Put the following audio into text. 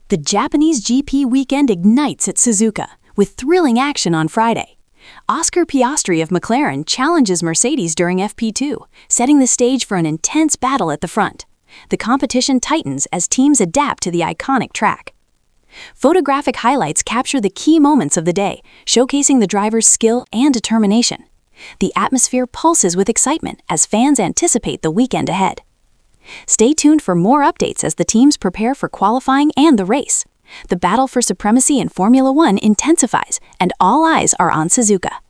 The Japanese GP weekend ignites at Suzuka, with thrilling action on Friday. Oscar Piastri of McLaren challenges Mercedes during FP2, setting the stage for an intense battle at the front. The competition tightens as teams adapt to the iconic track. Photographic highlights capture the key moments of the day, showcasing the drivers' skill and determination. The atmosphere pulses with excitement as fans anticipate the weekend ahead. Stay tuned for more updates as the teams prepare for qualifying and the race. The battle for supremacy in Formula One intensifies, and all eyes are on Suzuka.